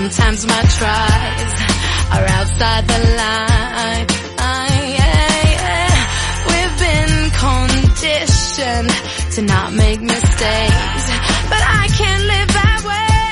Sometimes my tries are outside the line. We've been conditioned to not make mistakes, but I can't live that way.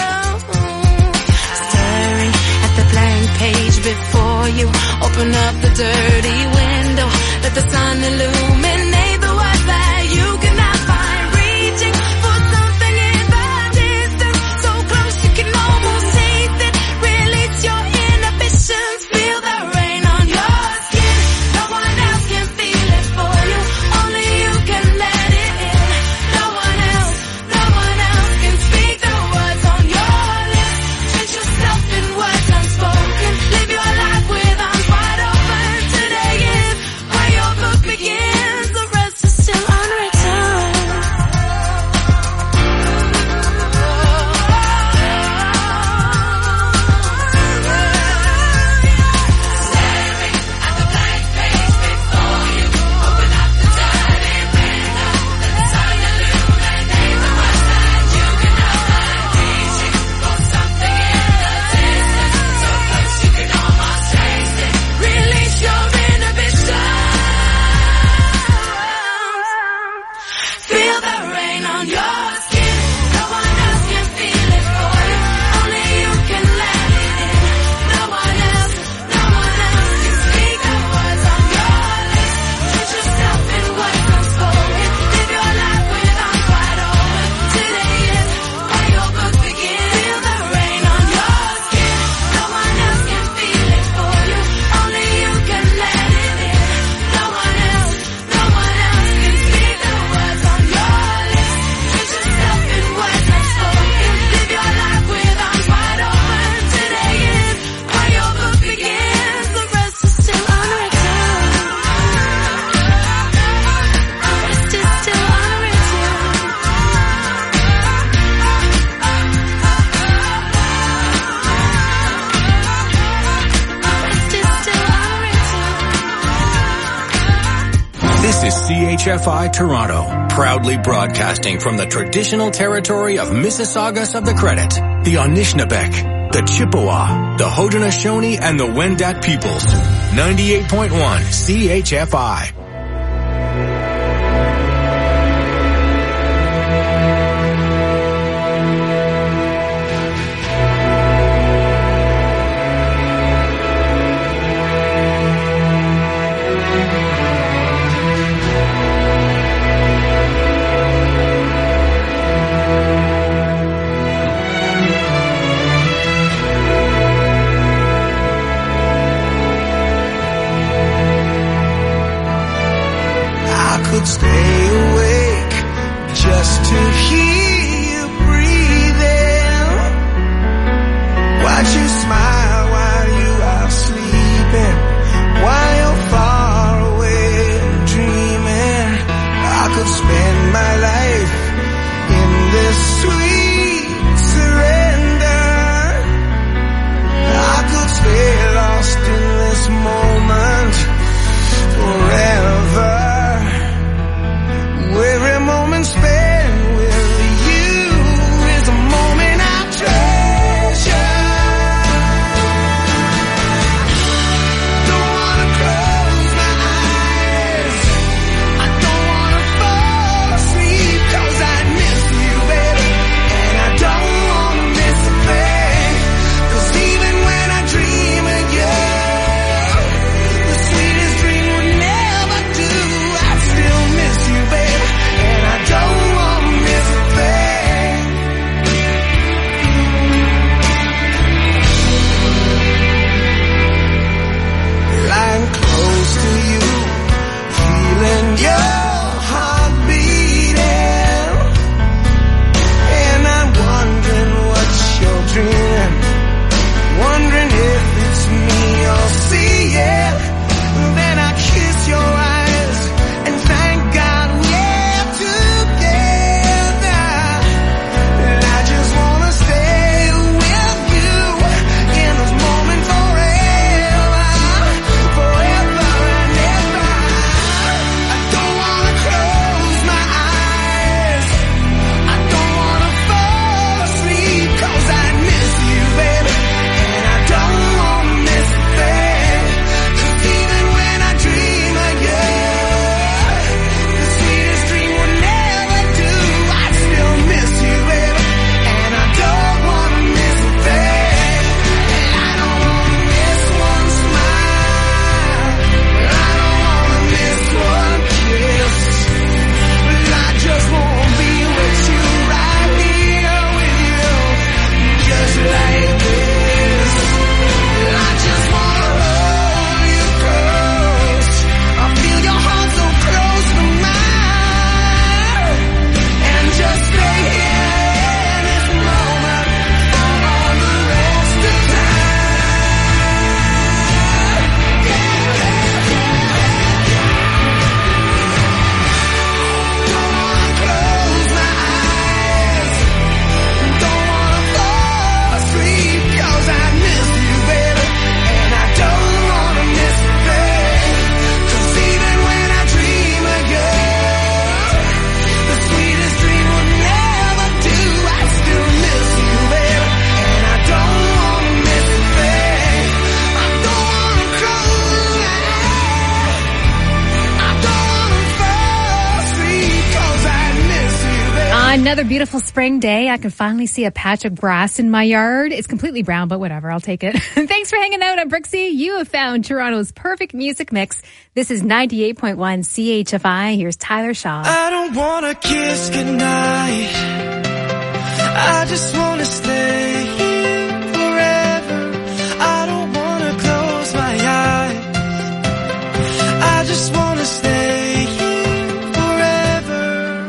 Staring at the blank page before you, open up the dirty window, let the sun illuminate the words that you cannot find. Reaching for something in the distance, so close you can almost taste it. Release your inhibitions, feel the rain on your skin. No one else can feel it for you, only you can let it in. No one else can speak the words on your lips. Drench yourself in words unspoken, live your life with arms wide open. Today is where your book begins, the rest is still unwritten. Staring at the blank page before you, open up the dirty window, let the sun illuminate the words that you cannot find. Reaching for something in the distance, so close you can almost taste it. Release your inhibitions, feel the rain on your skin. No one else can feel it for you, only you can let it in. No one else can speak the words on your lips. Drench yourself in words unspoken, live your life with arms wide open. Today is where your book begins. Feel the rain on your skin. No one else can feel it for you, only you can let it in. No one else can speak the words on your lips. Drench yourself in words unspoken, live your life with arms wide open. Today is where your book begins, the rest is still unwritten. The rest is still unwritten. This is CHFI Toronto, proudly broadcasting from the traditional territory of Mississaugas of the Credit, the Anishinaabeg, the Chippewa, the Haudenosaunee, and the Wendat peoples. 98.1 CHFI. Could stay awake just to hear you breathing. Watch you smile while you are sleeping, while you're far away and dreaming. I could spend my life in this sweet surrender. I could stay lost in this moment forever. Every moment spent with Another beautiful spring day. I can finally see a patch of grass in my yard. It's completely brown, but whatever. I'll take it. Thanks for hanging out on Brooksy. You have found Toronto's perfect music mix. This is 98.1 CHFI. Here's Tyler Shaw. I don't wanna kiss goodnight. I just wanna stay here forever. I don't wanna close my eyes. I just wanna stay here forever.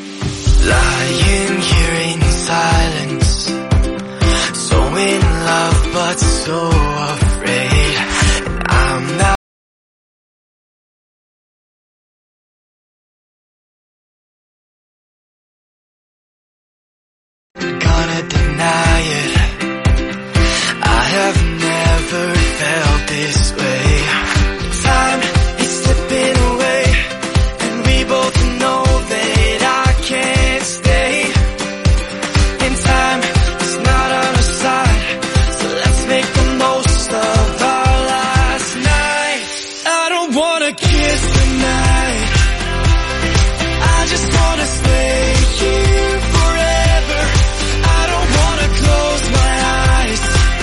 Lying here in silence, so in love but so afraid. And I'm not gonna deny it. I have never felt this way. Time is slipping away, and we both know that I can't stay. And time is not on our side, so let's make the most of our last night. I don't wanna kiss tonight. I just wanna stay here forever. I don't wanna close my eyes.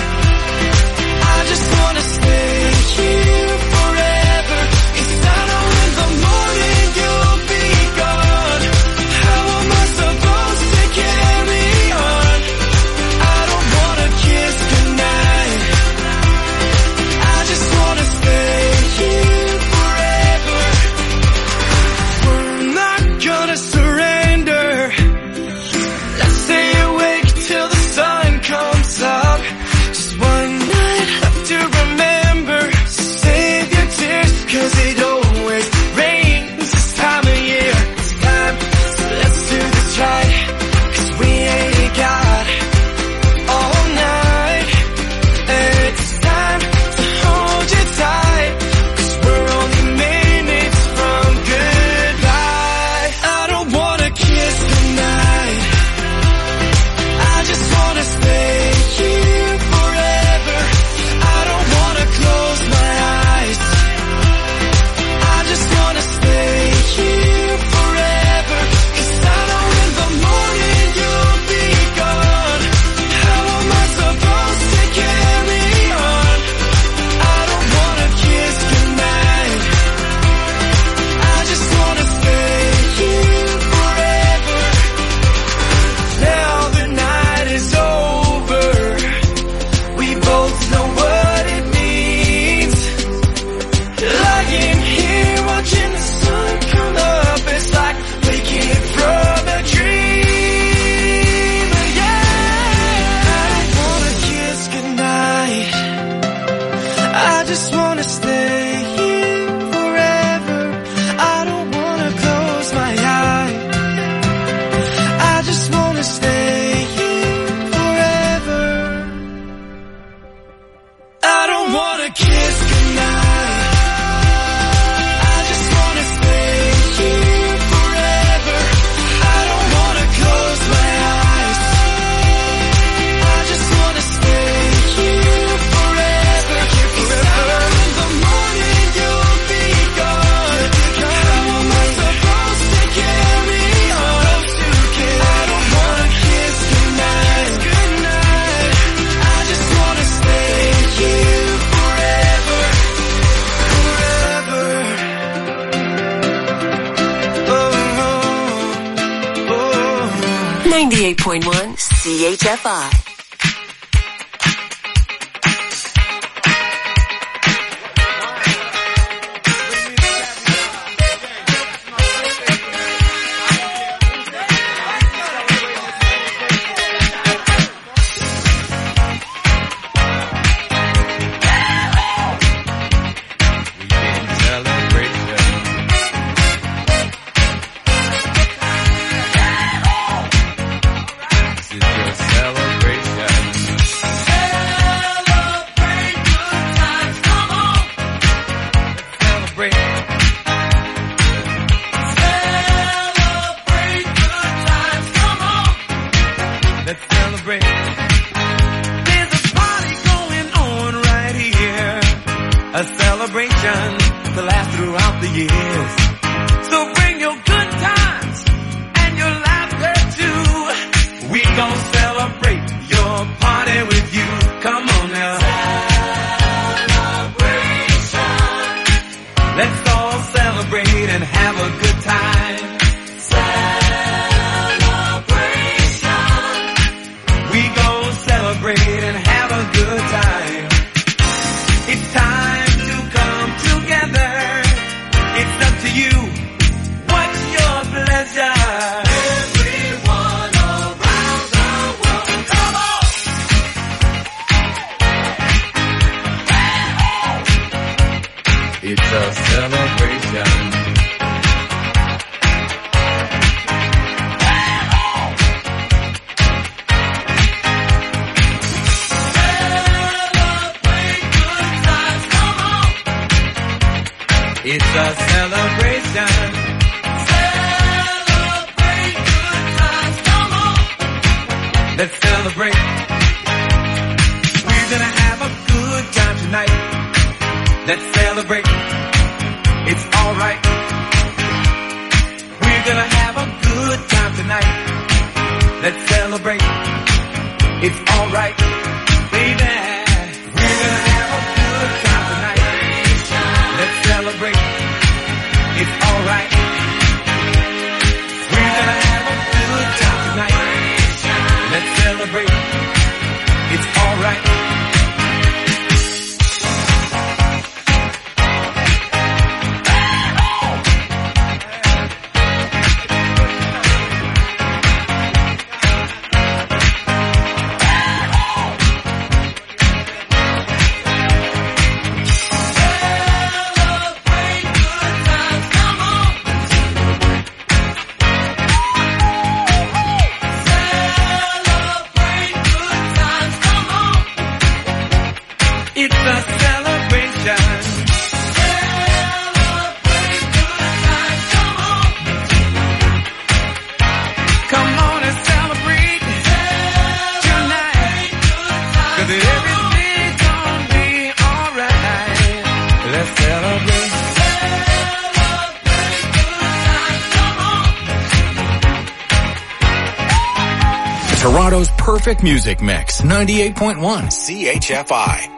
I just wanna stay here forever. 'Cause I know in the morning you'll be gone. How am I supposed to carry on? I don't wanna kiss goodnight. I just wanna stay here forever. We're not gonna surrender. Let's stay awake till the sun comes up. Just one night left to remember. Save your tears, 'cause it always rains this time of year. It's time, so let's do this right, 'cause we ain't got all night. And it's time to hold you tight, 'cause we're only minutes from goodbye. I don't wanna kiss goodnight. I just wanna stay here forever. I don't wanna close my eyes. I just wanna stay here forever. 'Cause I know in the morning you'll be gone. How am I supposed to carry on? I don't wanna kiss goodnight. I just wanna stay here forever. Now the night is over. We both know what it means. Lying here watching the sun come up, it's like waking from a dream. Yeah, I don't wanna kiss goodnight. I just wanna stay here forever. I don't wanna close my eyes. I just wanna stay here forever. I don't wanna kiss goodnight. I just wanna stay here forever. I don't wanna close my eyes. I just wanna stay here forever. 'Cause I know in the morning you'll be gone. How am I supposed to carry on? I don't wanna kiss goodnight. I just wanna stay here forever. Forever. Oh, oh. 98.1 CHFI. This is your celebration. party with you. Come on now. Celebration. Let's all celebrate and have a good time. Celebration. We gon' celebrate and have a good time. It's time to come together. It's up to you. What's your pleasure? Everyone around the world, come on! It's a celebration. It's a celebration. Celebrate good times, come on. Let's celebrate. We're gonna have a good time tonight. Let's celebrate. It's alright. We're gonna have a good time tonight. Let's celebrate. It's alright. Baby, we're gonna have a good time tonight. Let's celebrate. It's alright. We're gonna have a good time tonight. Let's celebrate. It's alright. It's a celebration. Celebrate good times, come on. Come on and celebrate tonight. 'Cause everything's gonna be alright. Let's celebrate. Celebrate good times, come on. Toronto's perfect music mix, 98.1 CHFI.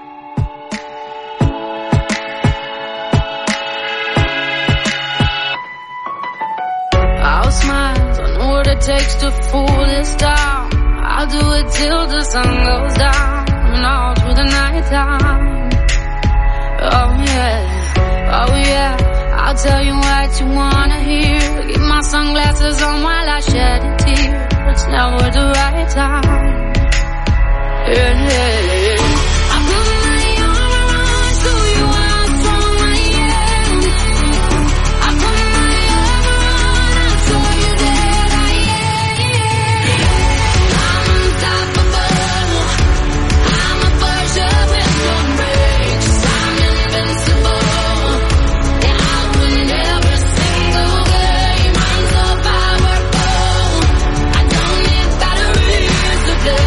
I'll smile, don't know what it takes to fool this town. I'll do it till the sun goes down and all through the night time. Oh yeah, I'll tell you what you wanna hear. Keep my sunglasses on while I shed a tear. It's never the right time. Yeah. I put my arm around so you how strong I am. I put my arm around so you that I am. I'm unstoppable. I'm a virgin with no brakes. I'm invincible. Yeah, I'll win every single game. I'm so powerful. I don't need batteries to play.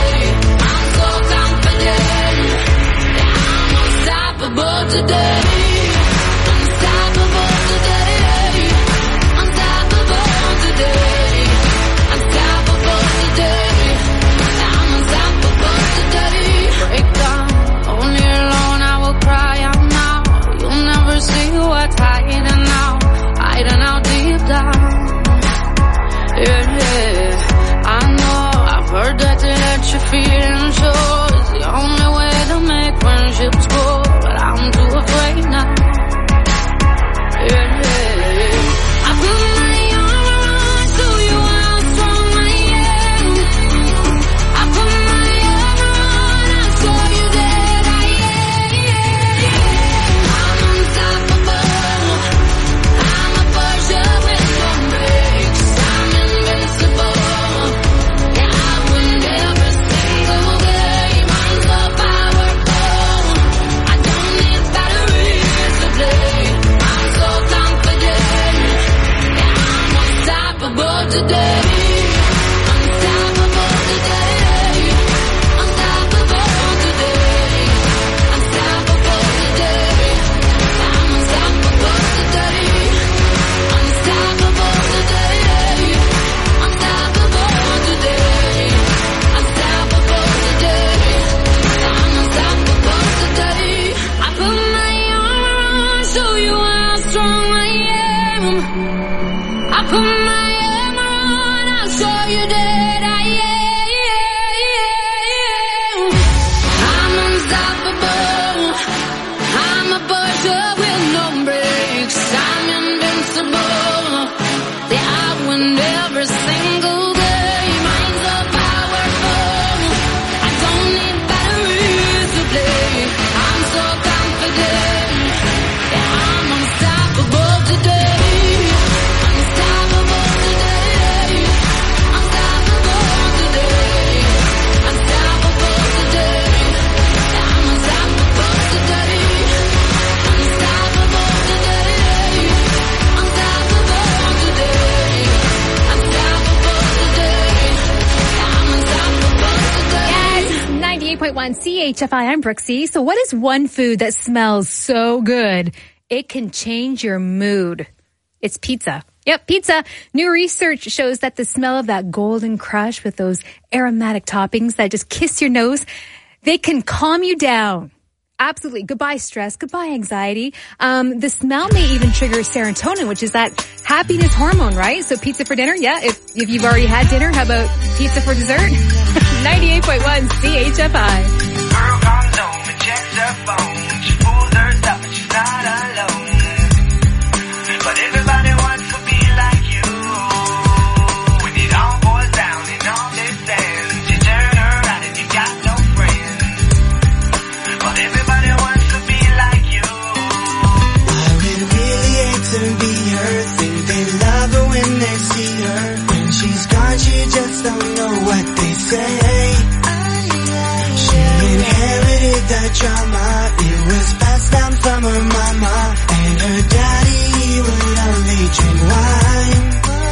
98.1 CHFI, I'm Brooksy. So what is one food that smells so good it can change your mood? It's pizza. Yep, pizza. New research shows that the smell of that golden crush with those aromatic toppings that just kiss your nose, they can calm you down. Absolutely. Goodbye stress. Goodbye anxiety. The smell may even trigger serotonin, which is that happiness hormone, right? So pizza for dinner. Yeah. If you've already had dinner, how about pizza for dessert? 98.1 CHFI. Girl comes home and checks her phone. She pulls her stuff and she's not alone. But everybody wants to be like you. When it all boils down and all this ends, you turn around and you got no friends. But everybody wants to be like you. I would really hate to be her. Think they love her when they see her. When she's gone, she just don't know what they say. She inherited the drama. It was passed down from her mama. And her daddy, he would only drink wine.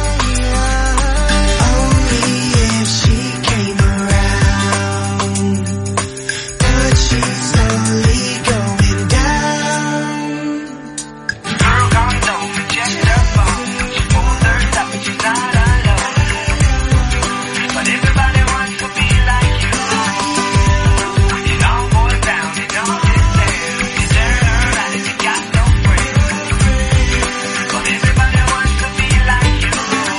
Only if she came around. But she's slowly going down. Girl comes home and checks her phone. She pulls her stuff and she's not alone. But everybody wants to be like you. When it all boils down and all this ends, you turn around and you got no friends. But everybody wants to be like you.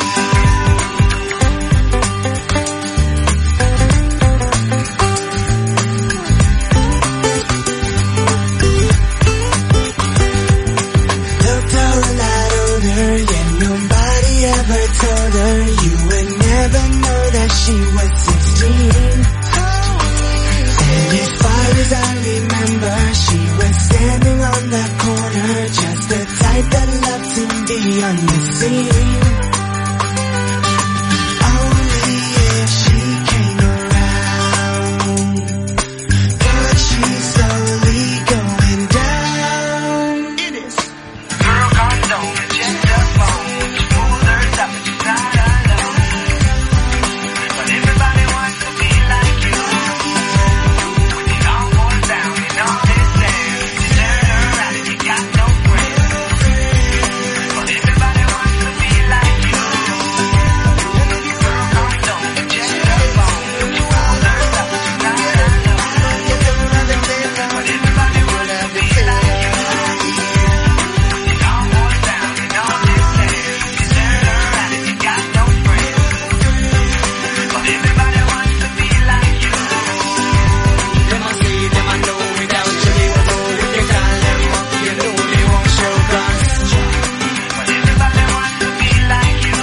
Looked a lot older, yet nobody ever told her. You would never know that she was 16. And as far as I remember, she was standing on the corner, just the type that loved to be on the scene. Only if she came around. But she's slowly going down. It is. Girl comes home and checks her phone. She pulls her stuff and she's not alone. But everybody wants to be like you. When it all boils down and all this ends, you turn around and you got no friends. But everybody wants to be like you. Girl comes home and checks her phone. She pulls her stuff and she's not alone. But everybody wants to be like you. When it all boils down and all this ends, you turn around and you got no friends. But everybody wants to be like you. Them I see, them I know, without you they won't know. If you call them up, you know they won't show cause. But everybody wants to be like you.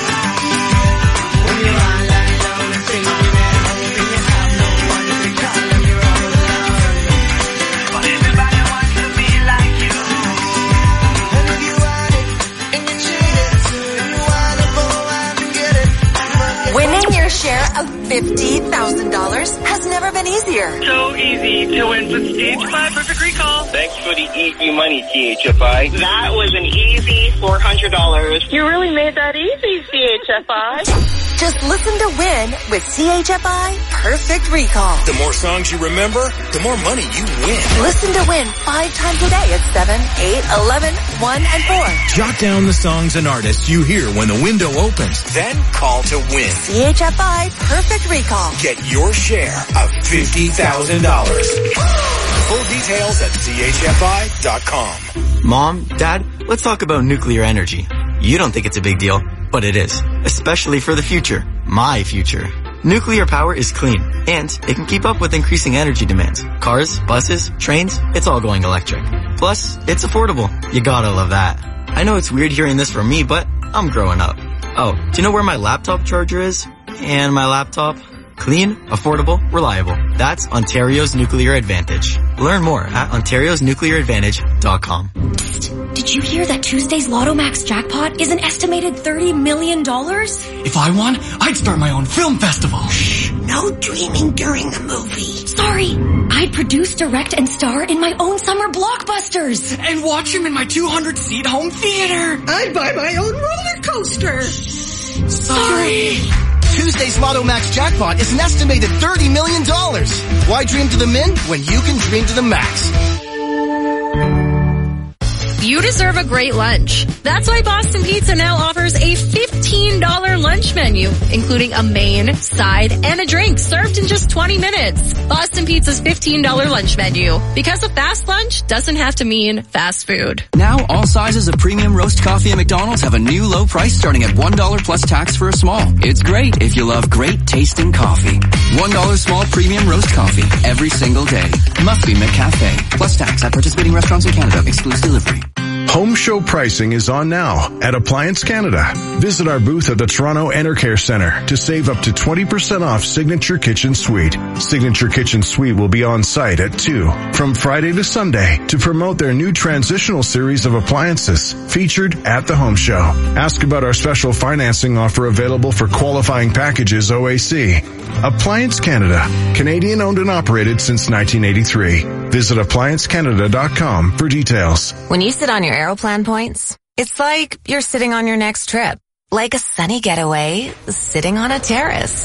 When you're all alone and thinking at home and you have no one to call them, you're all alone. But everybody wants to be like you. And if you want it, and you need it, and you wanna go out and get it, Winning your share of $50,000 has never been easier. So easy to win with CHFI Perfect Recall. Thanks for the easy money, CHFI. That was an easy $400. You really made that easy, CHFI. Just listen to win with CHFI Perfect Recall. The more songs you remember, the more money you win. Listen to win 5 times a day at 7, 8, 11, 1, and 4. Jot down the songs and artists you hear when the window opens. Then call to win. CHFI Perfect Recall. Get your share of $50,000. Full details at chfi.com. Mom, Dad, let's talk about nuclear energy. You don't think it's a big deal, but it is. Especially for the future. My future. Nuclear power is clean, and it can keep up with increasing energy demands. Cars, buses, trains, it's all going electric. Plus, it's affordable. You gotta love that. I know it's weird hearing this from me, but I'm growing up. Oh, do you know where my laptop charger is? And my laptop? Clean, affordable, reliable. That's Ontario's Nuclear Advantage. Learn more at ontariosnuclearadvantage.com. Did you hear that Tuesday's Lotto Max jackpot is an estimated $30 million? If I won, I'd start my own film festival. Shh, no dreaming during the movie. Sorry, I'd produce, direct, and star in my own summer blockbusters. And watch them in my 200-seat home theater. I'd buy my own roller coaster. Sorry. Tuesday's Lotto Max jackpot is an estimated $30 million. Why dream to the min when you can dream to the max? You deserve a great lunch. That's why Boston Pizza now offers a $15 lunch menu, including a main, side, and a drink served in just 20 minutes. Boston Pizza's $15 lunch menu. Because a fast lunch doesn't have to mean fast food. Now, all sizes of premium roast coffee at McDonald's have a new low price starting at $1 plus tax for a small. It's great if you love great tasting coffee. $1 small premium roast coffee every single day. Must be McCafe. Plus tax at participating restaurants in Canada. Excludes delivery. Home show pricing is on now at Appliance Canada. Visit our booth at the Toronto Enercare Centre to save up to 20% off Signature Kitchen Suite. Signature Kitchen Suite will be on site at 2 from Friday to Sunday to promote their new transitional series of appliances featured at the home show. Ask about our special financing offer available for qualifying packages OAC. Appliance Canada, Canadian owned and operated since 1983. Visit appliancecanada.com for details. When you sit on your Aeroplan points, it's like you're sitting on your next trip. Like a sunny getaway, sitting on a terrace.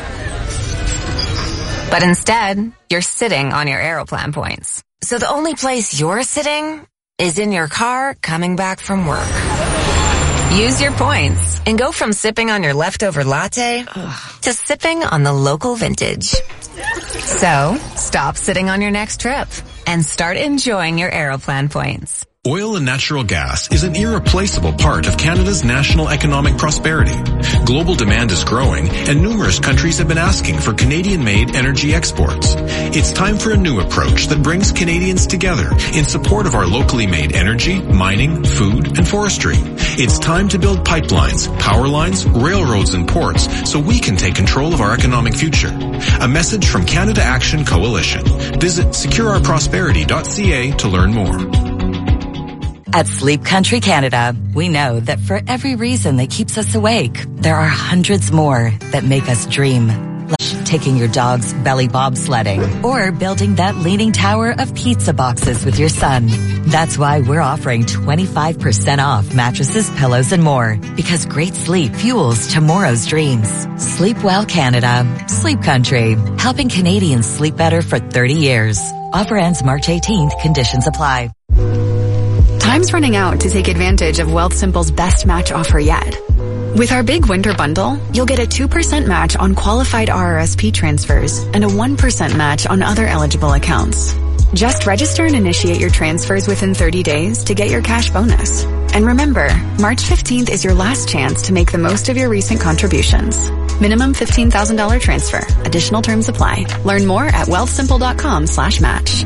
But instead, you're sitting on your Aeroplan points. So the only place you're sitting is in your car coming back from work. Use your points and go from sipping on your leftover latte to sipping on the local vintage. So, stop sitting on your next trip and start enjoying your Aeroplan points. Oil and natural gas is an irreplaceable part of Canada's national economic prosperity. Global demand is growing, and numerous countries have been asking for Canadian-made energy exports. It's time for a new approach that brings Canadians together in support of our locally made energy, mining, food, and forestry. It's time to build pipelines, power lines, railroads, and ports so we can take control of our economic future. A message from Canada Action Coalition. Visit secureourprosperity.ca to learn more. At Sleep Country Canada, we know that for every reason that keeps us awake, there are hundreds more that make us dream. Like taking your dog's belly bobsledding or building that leaning tower of pizza boxes with your son. That's why we're offering 25% off mattresses, pillows, and more. Because great sleep fuels tomorrow's dreams. Sleep Well Canada. Sleep Country. Helping Canadians sleep better for 30 years. Offer ends March 18th. Conditions apply. Time's running out to take advantage of Wealthsimple's best match offer yet. With our big winter bundle, you'll get a 2% match on qualified RRSP transfers and a 1% match on other eligible accounts. Just register and initiate your transfers within 30 days to get your cash bonus. And remember, March 15th is your last chance to make the most of your recent contributions. Minimum $15,000 transfer. Additional terms apply. Learn more at wealthsimple.com/match.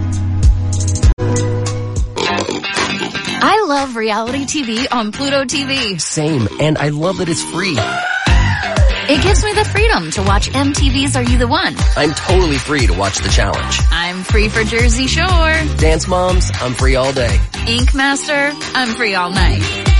I love reality TV on Pluto TV. Same, and I love that it's free. It gives me the freedom to watch MTV's Are You the One? I'm totally free to watch The Challenge. I'm free for Jersey Shore. Dance Moms, I'm free all day. Ink Master, I'm free all night.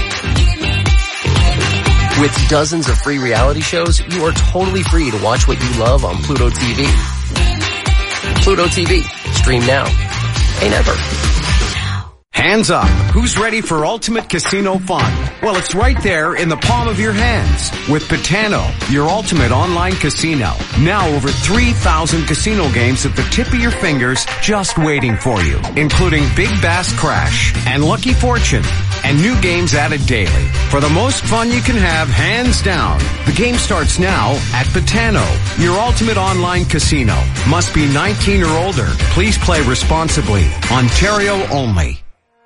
With dozens of free reality shows, you are totally free to watch what you love on Pluto TV. Pluto TV. Stream now. Pay never. Hands up. Who's ready for ultimate casino fun? Well, it's right there in the palm of your hands with Betano, your ultimate online casino. Now over 3,000 casino games at the tip of your fingers just waiting for you, including Big Bass Crash and Lucky Fortune and new games added daily. For the most fun you can have, hands down. The game starts now at Betano, your ultimate online casino. Must be 19 or older. Please play responsibly. Ontario only.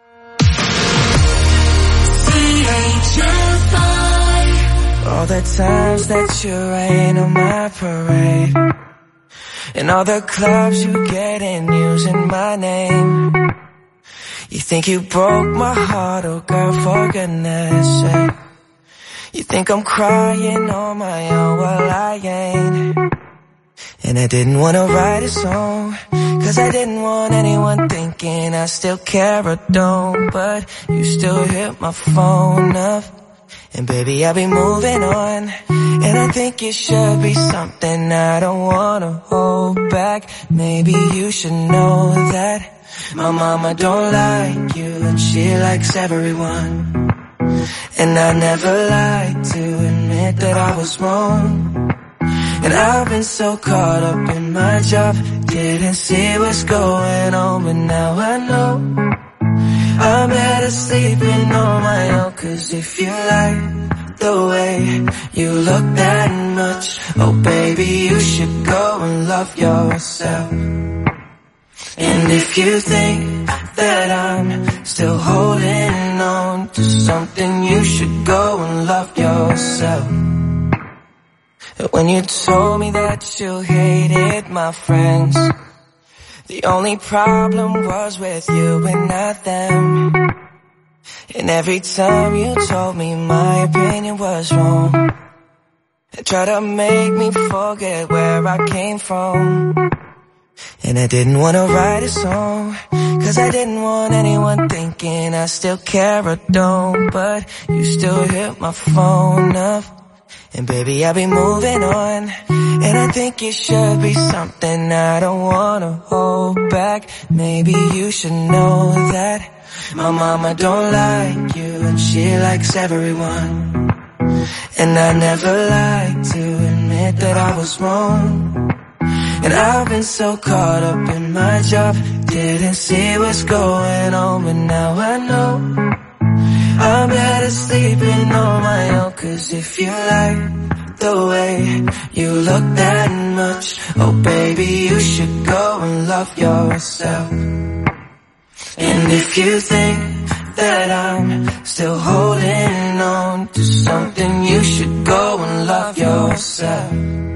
All the times that you rain on my parade, and all the clubs you get in using my name. You think you broke my heart, oh girl, for goodness sake. You think I'm crying on my own, well I ain't. And I didn't want to write a song, cause I didn't want anyone thinking I still care or don't. But you still hit my phone up, and baby I'll be moving on. And I think it should be something I don't wanna hold back. Maybe you should know that my mama don't like you, and she likes everyone. And I never like to admit that I was wrong. And I've been so caught up in my job, didn't see what's going on, but now I know I'm better sleeping on my own. Cause if you like the way you look that much, oh baby, you should go and love yourself. And if you think that I'm still holding on to something, you should go and love yourself. When you told me that you hated my friends, the only problem was with you and not them. And every time you told me my opinion was wrong, and tried to make me forget where I came from. And I didn't want to write a song, cause I didn't want anyone thinking I still care or don't. But you still hit my phone up, and baby, I'll be moving on. And I think it should be something I don't wanna hold back. Maybe you should know that my mama don't like you, and she likes everyone. And I never like to admit that I was wrong. And I've been so caught up in my job, didn't see what's going on, but now I know I'm better sleeping on my own. Cause if you like the way you look that much, oh baby, you should go and love yourself. And if you think that I'm still holding on to something, you should go and love yourself.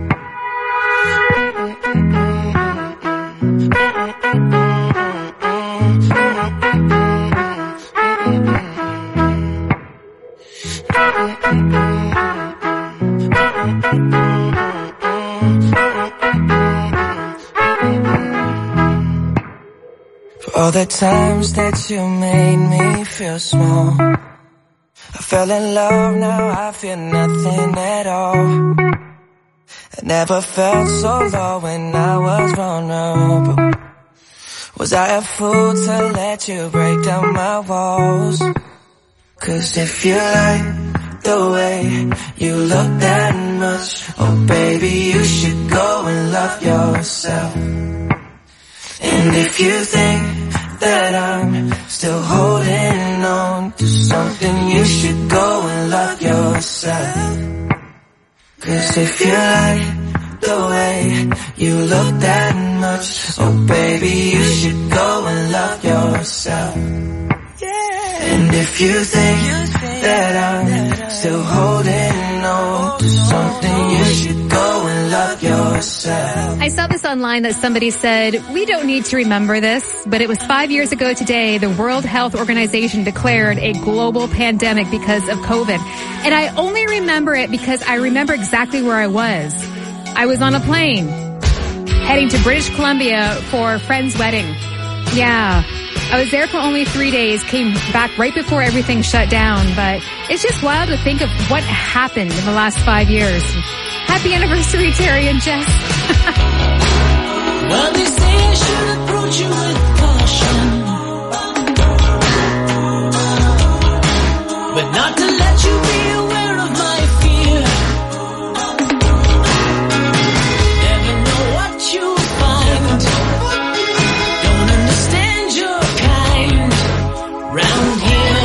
For all the times that you made me feel small, I fell in love, now I feel nothing at all. I never felt so low when I was vulnerable. Was I a fool to let you break down my walls? Cause if you like the way you look that much, oh baby, you should go and love yourself. And if you think that I'm still holding on to something, you should go and love yourself. Cause if you like the way you look that much, oh baby, you should go and love yourself. And if you think that I'm still holding on to something, you should go and love yourself. I saw this online that somebody said, we don't need to remember this, but it was 5 years ago today, the World Health Organization declared a global pandemic because of COVID. And I only remember it because I remember exactly where I was. I was on a plane heading to British Columbia for a friend's wedding. Yeah. I was there for only 3 days, came back right before everything shut down, but it's just wild to think of what happened in the last 5 years. Happy anniversary, Terry and Jess. Well, they say I should approach you with caution, but not to let you be aware of my fear. Never know what you'll find. Don't understand your kind round here.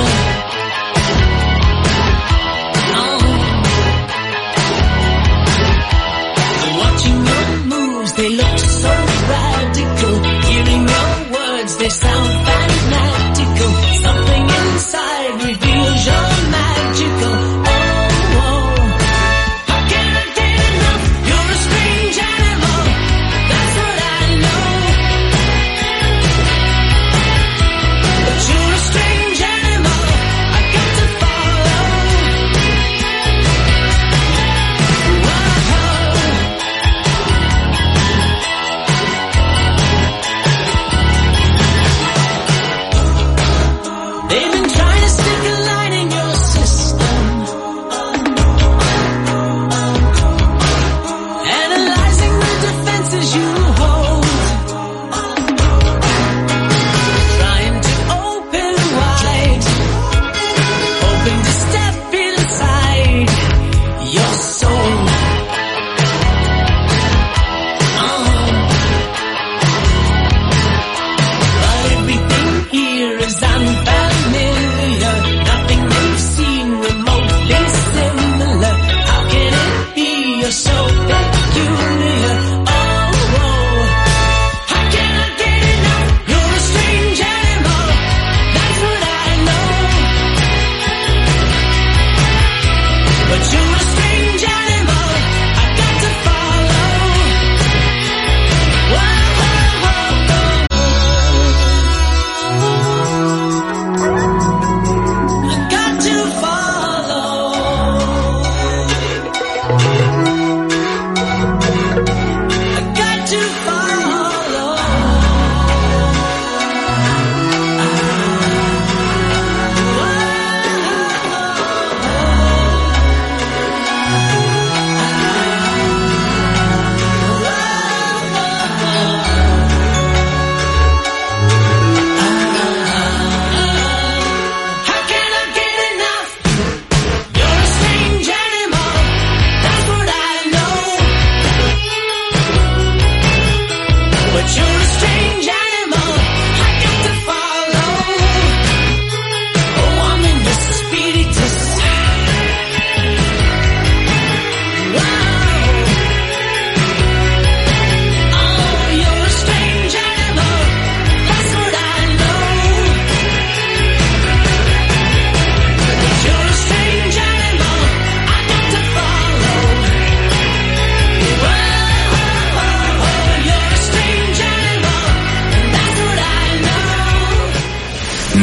Watching your moves, they look so radical. Hearing your words, they sound fanatical. Something inside reveals you're magical. Oh, oh. How can I get enough? You're a strange animal. That's what I know. But you're a strange animal. I got to follow.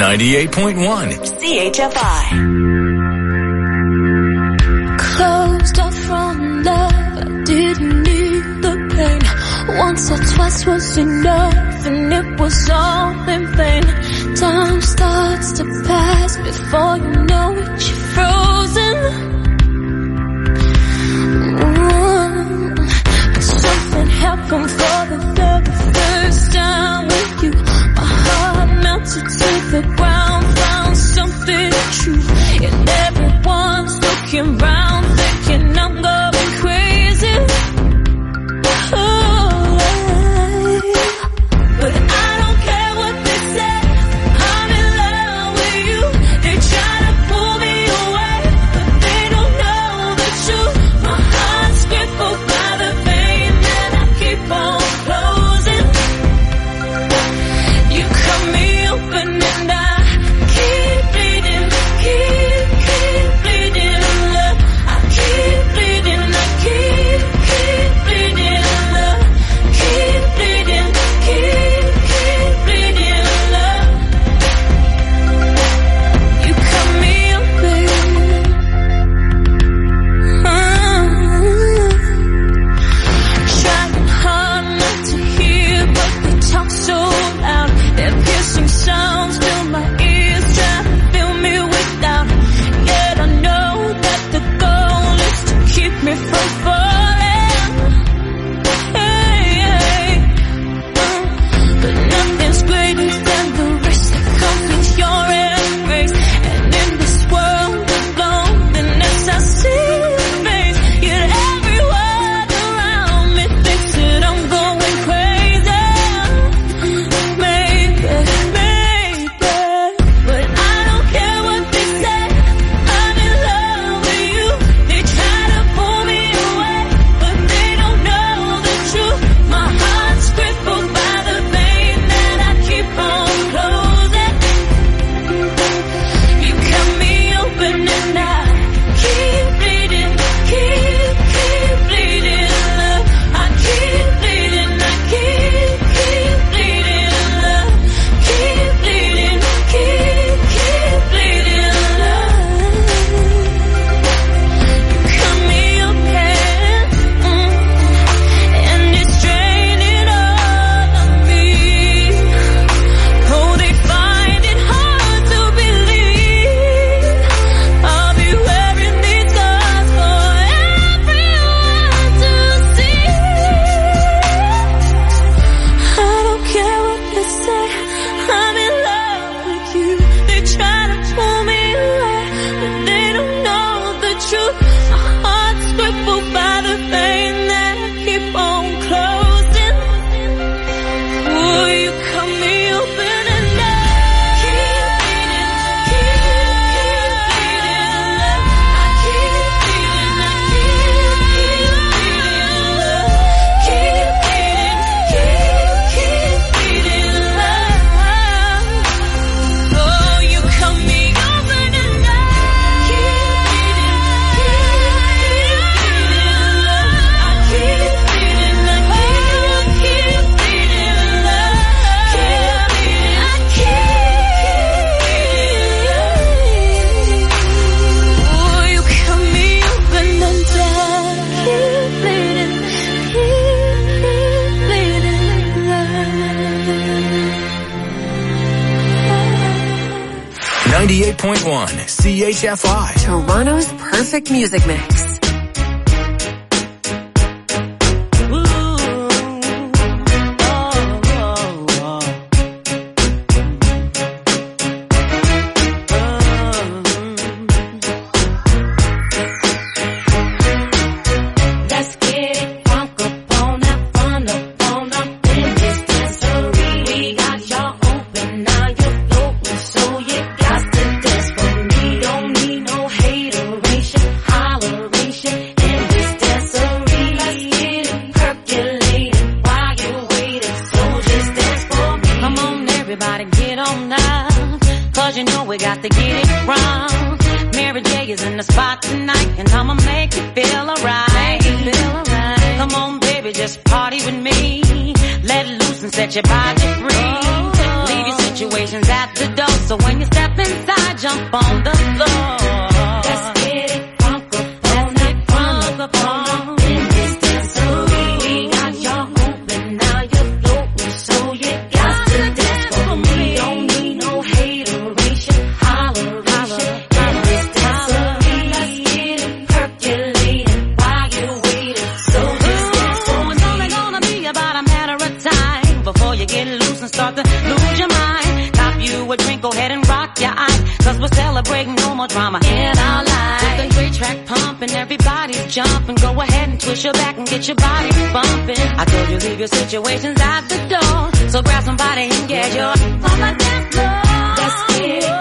98.1 CHFI. Closed off from love, I didn't need the pain. Once or twice was enough, and it was all in vain. Time starts to pass before you know it, you're frozen. But something happened for the very first time with you. My heart melted to the ground, found something true. And everyone's looking round, thinking I'm going crazy. But I don't care what they say, I'm in love with you. They try to pull me away, but they don't know the truth. My heart's crippled by the pain that I keep on closing. You cut me open and I keep bleeding, keep bleeding, love. I keep bleeding, I keep bleeding, love. Keep bleeding, keep bleeding, love. You cut me open. Trying hard not to hear, but they talk so loud. Their piercing sounds fill my ears, try to fill me with doubt. Yet I know that the goal is to keep me from falling. But nothing's greater than the risk that comes with your embrace. And in this world of loneliness, I see your face. Yet everyone around me thinks that I'm going crazy. Maybe. But I don't care what they say, I'm in love with you. They try to pull me away, but they don't know the truth. My heart's crippled by the pain that I keep on closing. You cut me open and I keep bleeding, keep bleeding, love. I keep bleeding, I keep bleeding, love. Keep bleeding, keep bleeding, love. You cut me open, and it's draining all of me. Oh, they find it hard to believe I'll be wearing these scars for everyone to see. I don't care what they say, I'm in love with you. They try to pull me away, but they don't know the truth. My heart's crippled by the pain that I keep on closing. Will you cut me open and I keep bleeding, love. I keep bleeding, I keep bleeding, love. Keep bleeding, love. Oh, you cut me open and I keep bleeding, love. I keep bleeding, I keep bleeding, love. Keep bleeding, I keep. Oh, you cut me open and I keep bleeding, love. 98.1 CHFI. Toronto's perfect music mix. Let's get it funk up on up, fun up on up in this dancery. We got y'all open, now you're floating, so you got to dance for me. Don't need no hateration, holleration in this dancery. Let's get it percolating while you're waiting, so just dance for me. Come on, everybody, get on now, 'cause you know we got to get it wrong. Mary J is in the spot tonight, and I'ma make you feel alright. Come on, baby, just party with me. Let loose and set your body free. Leave your situations at the door, So when you step inside, jump on the floor. Let's get it crunk up on in this dancery. We got y'all open, now you're floating, so you got to dance for me. Don't need no hateration, holleration in this dancery. Let's get it percolating while you're waiting, so just dance for me. It's only gonna be about a matter of time before you get loose and start to lose your mind. Cop you a drink, go ahead and rock your eye, 'cause we're celebrating no more drama in our lives. With a great track pumping, everybody's jumping. Go ahead and twist your back and get your body bumping. I told you leave your situations at the door, so grab somebody and get your on the dance floor. Let's get it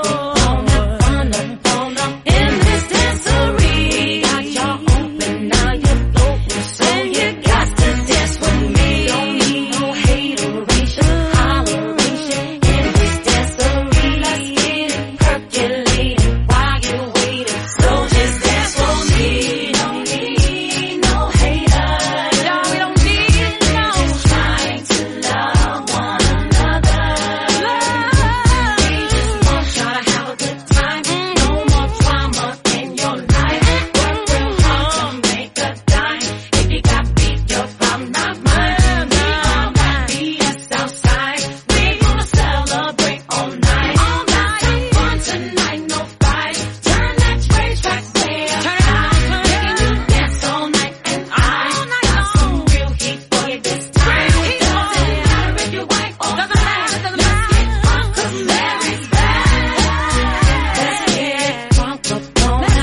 on up in this dancery. Got y'all open, now you're floating, so you got to dance with me. Don't need no hateration, holleration in this dancery. Let's get it percolating while you're waiting, so just dance for me. Don't need no haters, no, we don't need no. Just trying to love one another. We just want y'all to have a good time. No more drama in your life. Work real hard to make a dime. If you got beef, your problem not mine. We all got BS outside. We gonna celebrate all night. All night, have fun tonight, no fight. Turn that racetrack way up high. Making you dance all night, and I got some real heat for you this time. Doesn't matter if you're white or black. Let's get drunk 'cause Mary's back. Let's get drunk up on in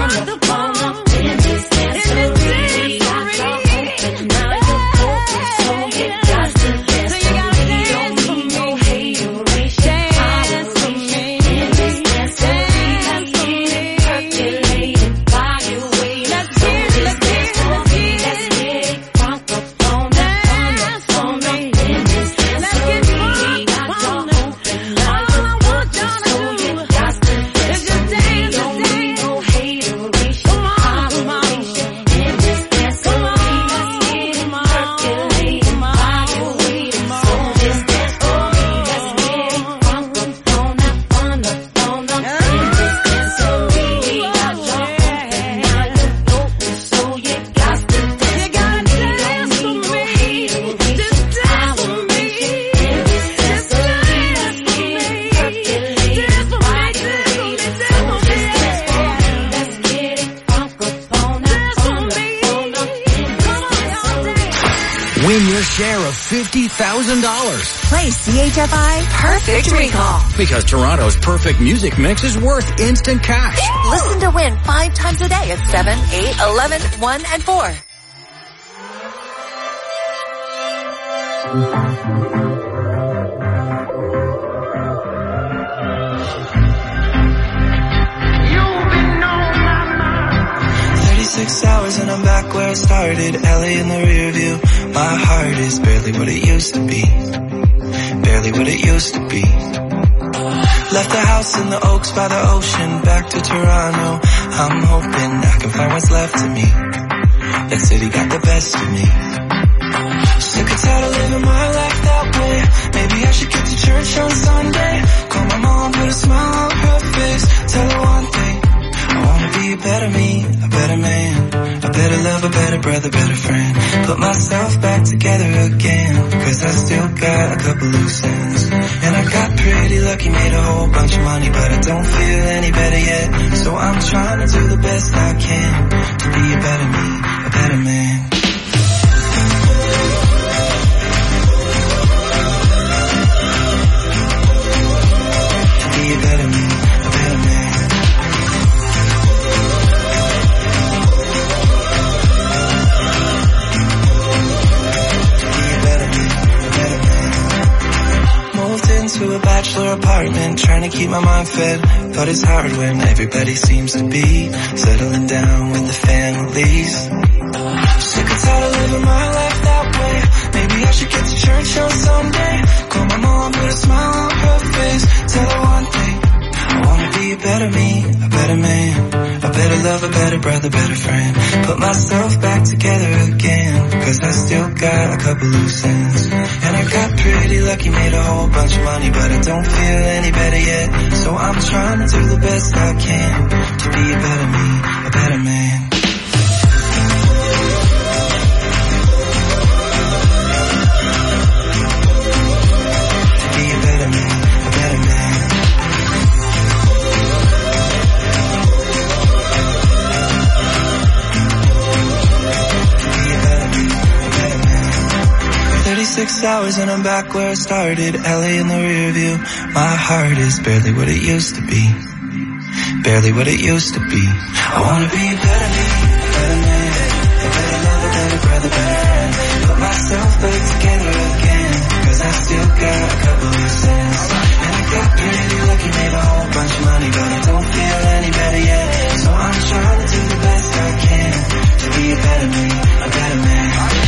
this dancery. Got y'all open, now you're open, so you got to dance for me. Don't need no hateration, holleration in this dancery. Let's get it percolating while you're waiting, so just dance for me. Let's get it drunk up on in this dancery. Got y'all open, now you're open, so you got to dance for me. Don't need no hateration, holleration in this dancery. Let's get it percolating while you're waiting, so just dance for me. Let's get it crunk up on in this dancery. Got y'all open, now you're floating, so you got to dance for me. Don't need no hateration, holleration in this dancery. Let's get it percolating while you're waiting, so just dance for me. Let's get it crunk up on in this dancery. Win your share of $50,000. Play CHFI Perfect Recall. Because Toronto's perfect music mix is worth instant cash. Listen to win 5 times a day at 7, 8, 11, 1, and 4. Hours and I'm back where I started. LA in the rear view. My heart is barely what it used to be. Barely what it used to be. Left the house in the Oaks by the ocean. Back to Toronto. I'm hoping I can find what's left of me. That city got the best of me. Sick and tired of living my life that way. Maybe I should get to church on Sunday. Call my mom, put a smile on her face. Tell her one thing. I wanna be a better me, a better man, a better love, a better brother, better friend. Put myself back together again, 'cause I still got a couple loose ends. And I got pretty lucky, made a whole bunch of money, but I don't feel any better yet. So I'm trying to do the best I can, to be a better me, a better man. To be a better me, a better man. To a bachelor apartment, trying to keep my mind fed. But it's hard when everybody seems to be settling down with the families. Sick and tired of living my life that way. Maybe I should get to church on Sunday. Call my mom, put a smile on her face. Tell her one thing. I wanna be a better me, a better man, a better lover, better brother, better friend. Put myself back together again, cause I still got a couple loose ends. And I got pretty lucky, made a whole bunch of money, but I don't feel any better yet. So I'm trying to do the best I can to be a better me, a better man. Hours and I'm back where I started, LA in the rear view. My heart is barely what it used to be, barely what it used to be. I wanna be a better me, a better man, a better lover, better brother, better friend. Put myself back together again, cause I still got a couple loose ends. And I got pretty lucky, made a whole bunch of money, but I don't feel any better yet. So I'm trying to do the best I can to be a better me, a better man.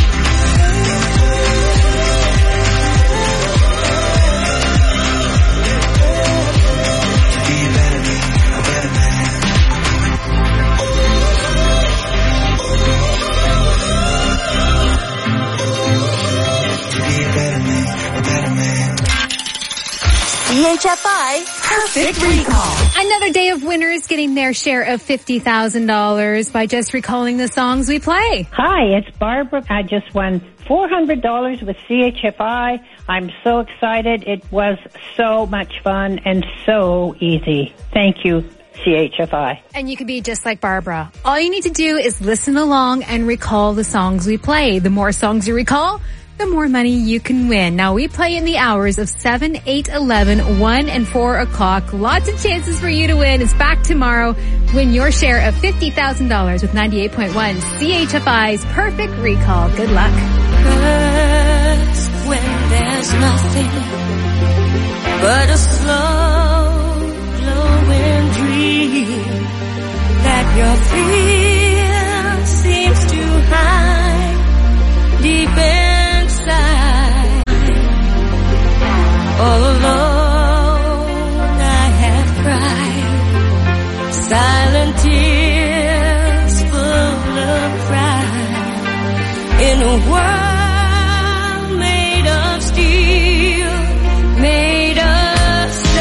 CHFI Perfect Recall. Another day of winners getting their share of $50,000 by just recalling the songs we play. Hi, it's Barbara. I just won $400 with CHFI. I'm so excited. It was so much fun and so easy. Thank you, CHFI. And you can be just like Barbara. All you need to do is listen along and recall the songs we play. The more songs you recall, the more money you can win. Now, we play in the hours of 7, 8, 11, 1, and 4 o'clock. Lots of chances for you to win. It's back tomorrow. Win your share of $50,000 with 98.1 CHFI's Perfect Recall. Good luck. Hurts when there's nothing but a slow glowing dream that your fear seems to hide deep inside. All alone I have cried silent tears full of pride in a world made of steel, made of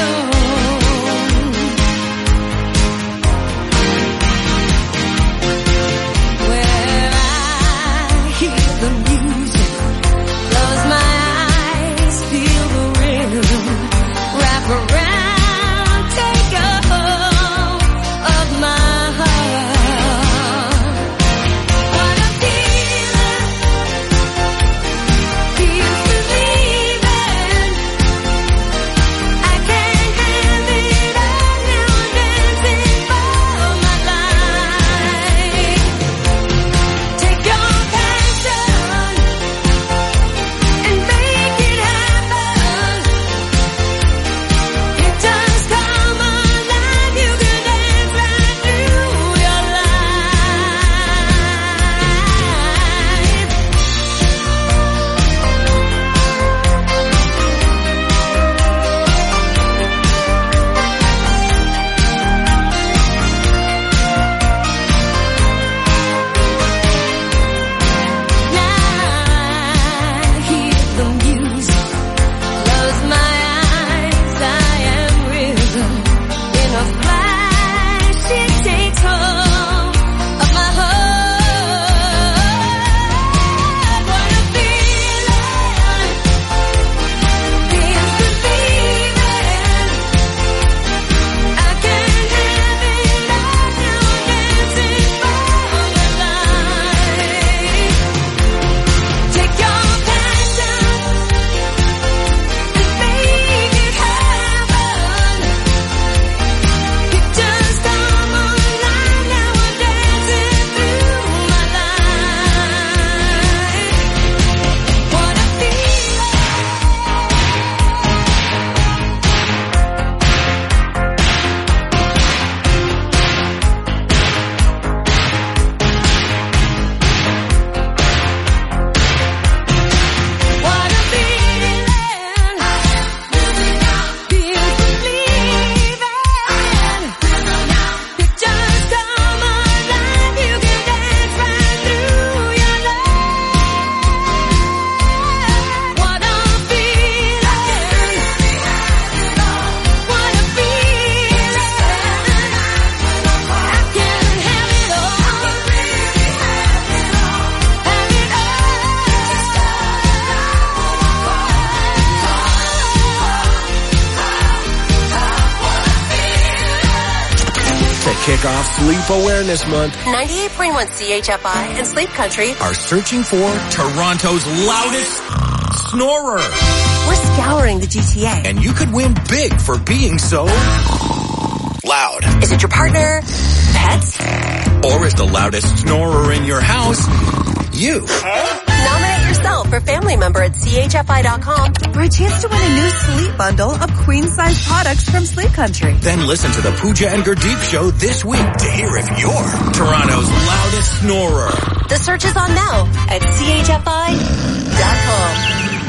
kick off Sleep Awareness Month, 98.1 CHFI and Sleep Country are searching for Toronto's loudest snorer. We're scouring the GTA. And you could win big for being so loud. Is it your partner, pets, or is the loudest snorer in your house you? Nominate yourself for family member at CHFI.com for a chance to win a new sleep bundle of queen-size products from Sleep Country. Then listen to the Pooja and Gurdeep show this week to hear if you're Toronto's loudest snorer. The search is on now at CHFI.com.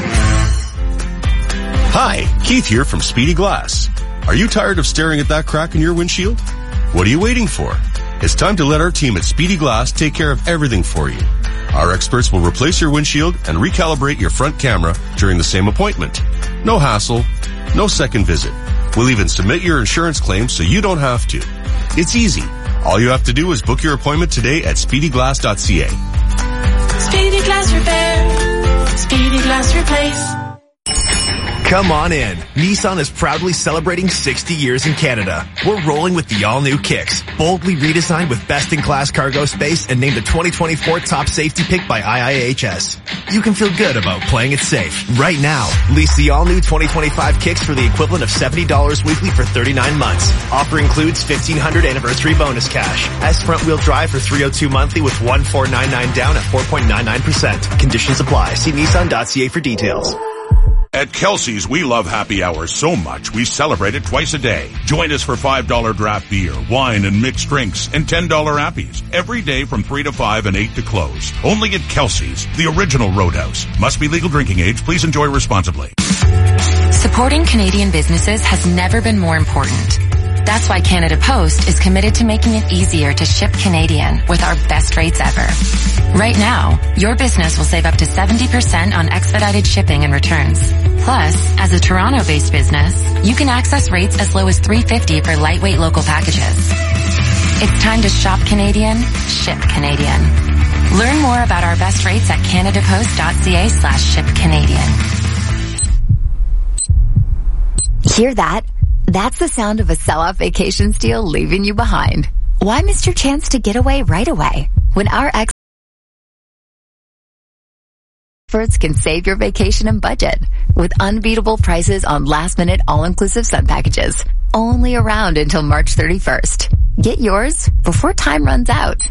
Hi, Keith here from Speedy Glass. Are you tired of staring at that crack in your windshield? What are you waiting for? It's time to let our team at Speedy Glass take care of everything for you. Our experts will replace your windshield and recalibrate your front camera during the same appointment. No hassle, no second visit. We'll even submit your insurance claim so you don't have to. It's easy. All you have to do is book your appointment today at speedyglass.ca. Speedy Glass Repair. Speedy Glass Replace. Come on in. Nissan is proudly celebrating 60 years in Canada. We're rolling with the all-new Kicks, boldly redesigned with best-in-class cargo space and named the 2024 top safety pick by IIHS. You can feel good about playing it safe. Right now, lease the all-new 2025 Kicks for the equivalent of $70 weekly for 39 months. Offer includes $1,500 anniversary bonus cash. S front-wheel drive for $302 monthly with $1,499 down at 4.99%. Conditions apply. See Nissan.ca for details. At Kelsey's, we love happy hours so much we celebrate it twice a day. Join us for $5 draft beer, wine, and mixed drinks, and $10 appies every day from 3 to 5 and 8 to close. Only at Kelsey's, the original Roadhouse. Must be legal drinking age. Please enjoy responsibly. Supporting Canadian businesses has never been more important. That's why Canada Post is committed to making it easier to ship Canadian with our best rates ever. Right now, your business will save up to 70% on expedited shipping and returns. Plus, as a Toronto-based business, you can access rates as low as $3.50 for lightweight local packages. It's time to shop Canadian, ship Canadian. Learn more about our best rates at canadapost.ca/shipcanadian. Hear that? That's the sound of a sell-off vacation deal leaving you behind. Why miss your chance to get away right away when our experts can save your vacation and budget with unbeatable prices on last-minute all-inclusive sun packages only around until March 31st. Get yours before time runs out.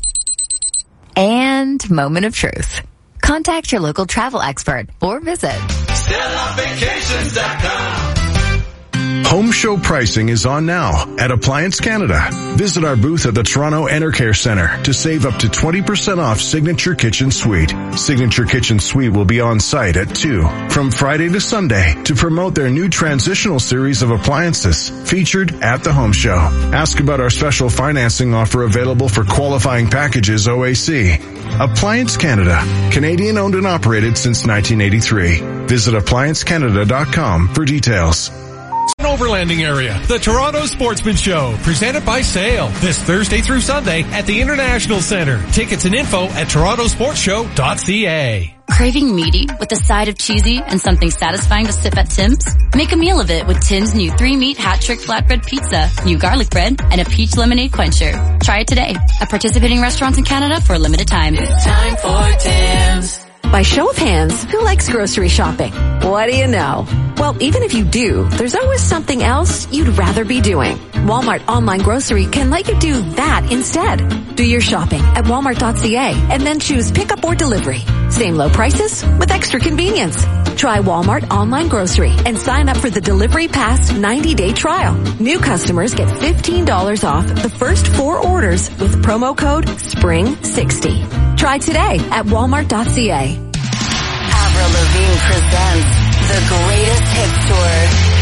And moment of truth. Contact your local travel expert or visit StayLoveVacations.com. Home show pricing is on now at Appliance Canada. Visit our booth at the Toronto Enercare Centre to save up to 20% off Signature Kitchen Suite. Signature Kitchen Suite will be on site at 2 from Friday to Sunday to promote their new transitional series of appliances featured at the home show. Ask about our special financing offer available for qualifying packages OAC. Appliance Canada, Canadian owned and operated since 1983. Visit appliancecanada.com for details. Overlanding area, the Toronto Sportsman Show, presented by Sail, this Thursday through Sunday at the International Centre. Tickets and info at torontosportshow.ca. Craving meaty with a side of cheesy and something satisfying to sip at Tim's? Make a meal of it with Tim's new 3-meat hat-trick flatbread pizza, new garlic bread, and a peach lemonade quencher. Try it today at participating restaurants in Canada for a limited time. It's time for Tim's. By show of hands, who likes grocery shopping? What do you know? Well, even if you do, there's always something else you'd rather be doing. Walmart Online Grocery can let you do that instead. Do your shopping at walmart.ca and then choose pickup or delivery. Same low prices with extra convenience. Try Walmart Online Grocery and sign up for the Delivery Pass 90-day trial. New customers get $15 off the first 4 orders with promo code SPRING60. Try today at walmart.ca. Avril Lavigne presents the greatest hits tour.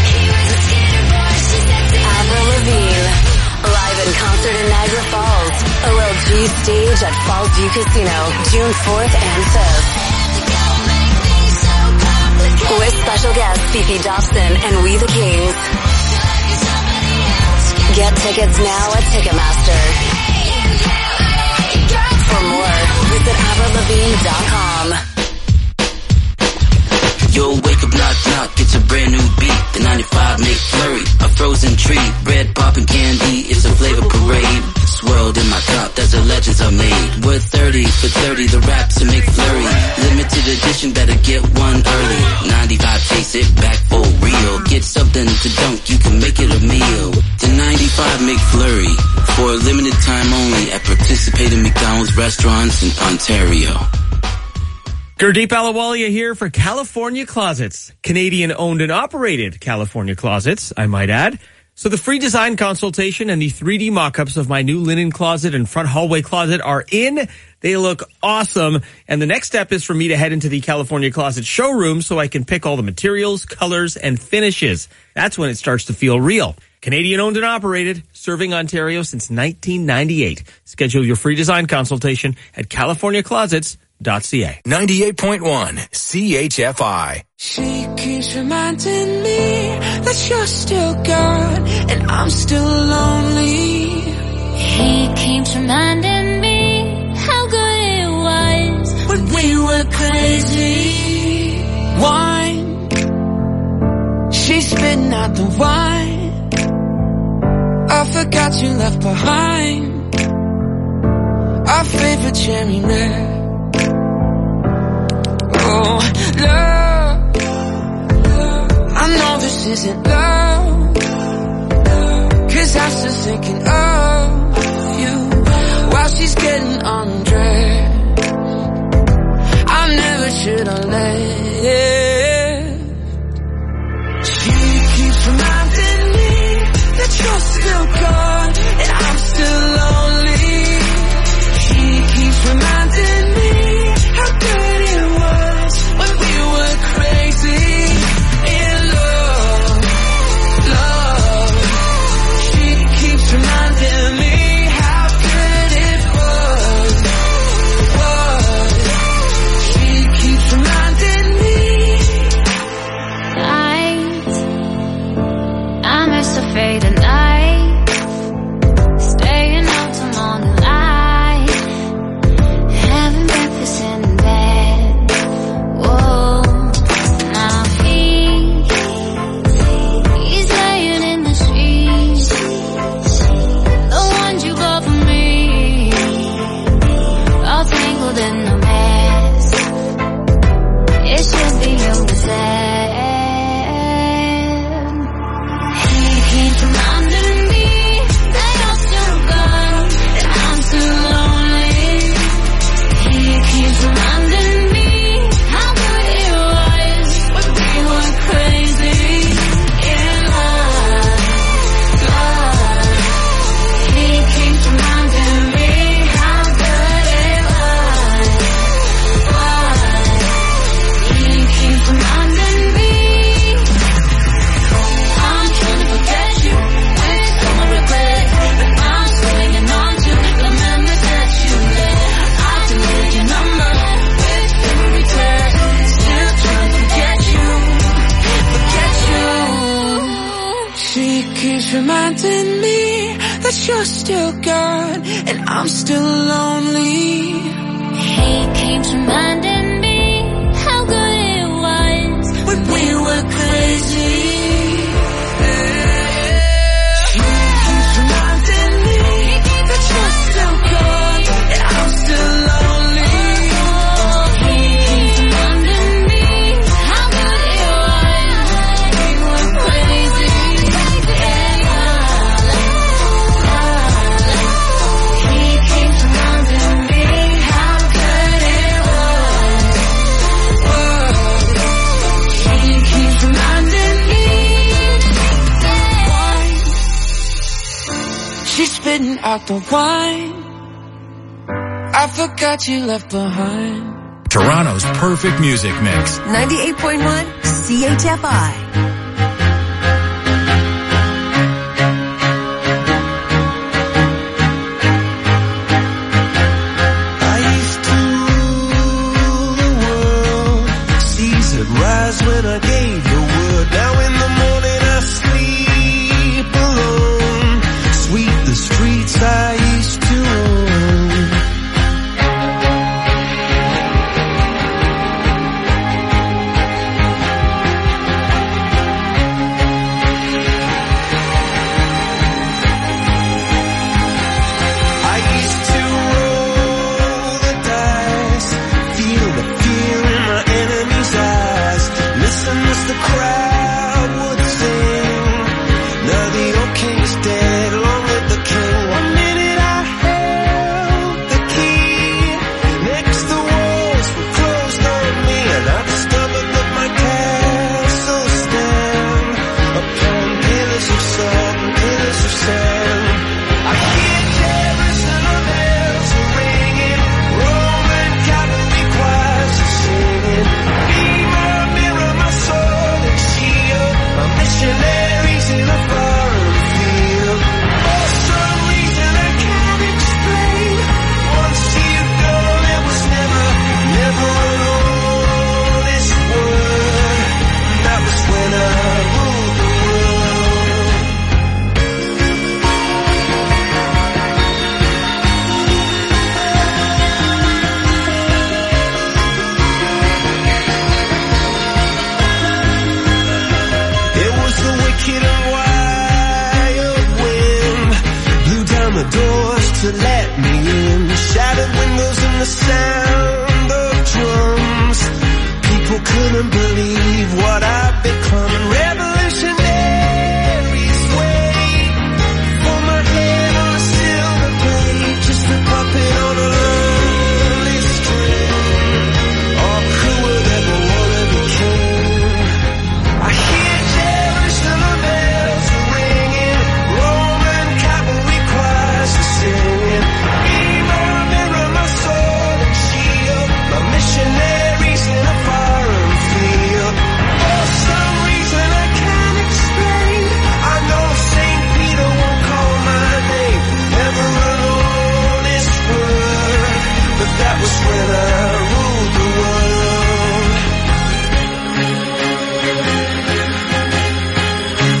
Avril Lavigne, live in concert in Niagara Falls. OLG stage at Falls View Casino, June 4th and 5th. With special guests Fifi Dobson and We the Kings. Get tickets now at Ticketmaster. For more, visit AvrilLavigne.com. Yo, wake up, knock, knock, it's a brand new beat. The 95 McFlurry, a frozen treat. Bread, poppin' candy, it's a flavor parade. something to dunk, you can make it a meal. The 95 McFlurry, for a limited time only at participating McDonald's restaurants in Ontario. Gurdeep Ahluwalia here for California Closets. Canadian owned and operated California Closets, I might add. So the free design consultation and the 3D mock-ups of my new linen closet and front hallway closet are in. They look awesome. And the next step is for me to head into the California Closet showroom so I can pick all the materials, colors, and finishes. That's when it starts to feel real. Canadian owned and operated, serving Ontario since 1998. Schedule your free design consultation at californiaclosets.ca. 98.1 CHFI. She keeps reminding me that you're still gone and I'm still lonely. He keeps reminding me how good it was when we were crazy. Wine, she's spitting out the wine. I forgot you left behind our favorite cherry red. Oh, love, I know this isn't love, 'cause I'm still thinking of you while she's getting undressed. I never should have left. She keeps reminding me that you're still gone and I'm still lonely. She keeps reminding me how good it was when we were crazy in love, love. She keeps reminding me how good it was. She keeps reminding me. I miss the fade of night, staying out till morning light, having breakfast in bed. Whoa, now he's laying in the sheets, the ones you bought for me, all tangled in the mess. It should be over sad. He keeps reminding me that you're still gone and I'm still lonely. He keeps reminding me how good it was when we were crazy in love, love. He keeps reminding me how good it was. He keeps reminding me. I'm trying to forget you with so much regret, but I'm still hanging on to the memories that you left. I deleted your number with every text, still trying to forget you, forget you. She keeps reminding me that you're still gone and I'm still lonely. He keeps reminding me how good it was when we were crazy. She keeps reminding me that you're still gone and I'm still lonely. He keeps reminding me how good it was when we were crazy. He keeps reminding me how good it was. He keeps reminding me. She's spitting out the wine. I forgot you left behind. Toronto's perfect music mix. 98.1 CHFI. Eyes to the world, seas that rise when I gave the word. Now in the morning I sleep alone. Sweep the streets I used to own. to let me in. Shattered windows and the sound of drums. People couldn't believe